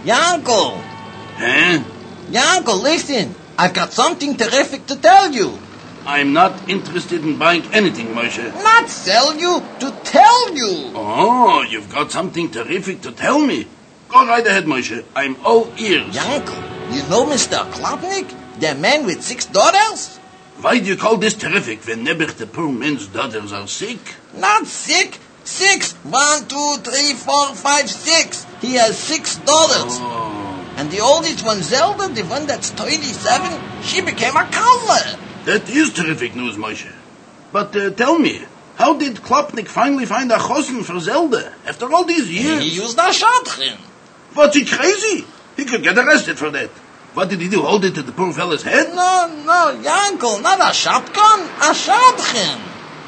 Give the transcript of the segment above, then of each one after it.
Yankel! Huh? Yankel, listen. I've got something terrific to tell you. I'm not interested in buying anything, Moshe. Not sell you, to tell you. Oh, you've got something terrific to tell me. Go right ahead, Moshe. I'm all ears. Yankel, you know Mr. Klopnik? The man with 6 daughters? Why do you call this terrific when never the poor man's daughters are sick? Not sick. 6. 1, 2, 3, 4, 5, 6. He has 6 daughters. Oh, And the oldest one, Zelda, the one that's 27, she became a counselor. that is terrific news, Moshe. But tell me, how did Klopnik finally find a chosen for Zelda after all these years? He used a shotgun. Was he crazy? He could get arrested for that. What did he do, hold it to the poor fella's head? No, Yankel, not a shotgun, a shotgun.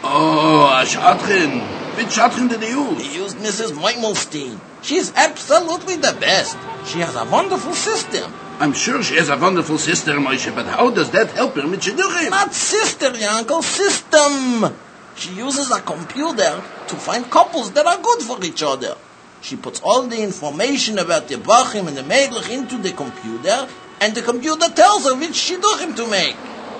Oh, a shotgun. Which shotgun did he use? He used Mrs. Meimelstein. She's absolutely the best. She has a wonderful system. I'm sure she has a wonderful sister, Moshe, but how does that help her with shidduchim? Not sister, Yankel, system. She uses a computer to find couples that are good for each other. She puts all the information about the bachim and the meidlich into the computer, and the computer tells her which shidduchim to make.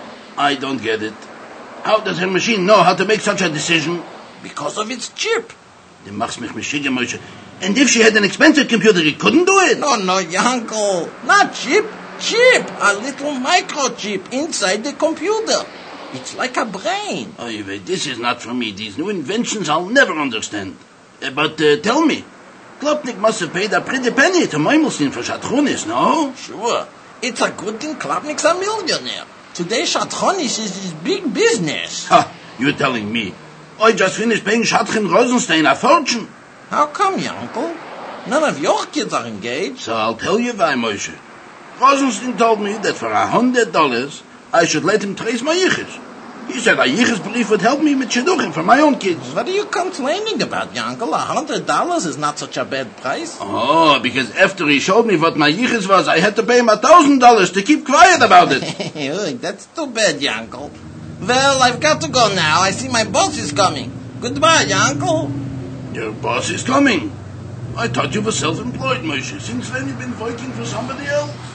I don't get it. How does her machine know how to make such a decision? Because of its chip. Du machst mich mishige, Moshe. And if she had an expensive computer, he couldn't do it? No, Yankel. Not chip. Chip. A little microchip inside the computer. It's like a brain. Oh, this is not for me. These new inventions I'll never understand. But tell me, Klopnik must have paid a pretty penny to Meimelstein for Shatronis, no? Sure. It's a good thing Klopnik's a millionaire. Today Shatronis is his big business. Ha! You're telling me. I just finished paying Shatrin Rosenstein a fortune. How come, Yankel? None of your kids are engaged. So I'll tell you why, Moshe. Rosenstein told me that for $100 I should let him trace my yichus. He said a yichus brief would help me with shidduchim for my own kids. What are you complaining about, Yankel? $100 is not such a bad price. Oh, because after he showed me what my yichus was, I had to pay him $1,000 to keep quiet about it. That's too bad, Yankel. Well, I've got to go now. I see my boss is coming. Goodbye, Yankel. Your boss is coming. I thought you were self-employed, Moshe. Since when you been working for somebody else?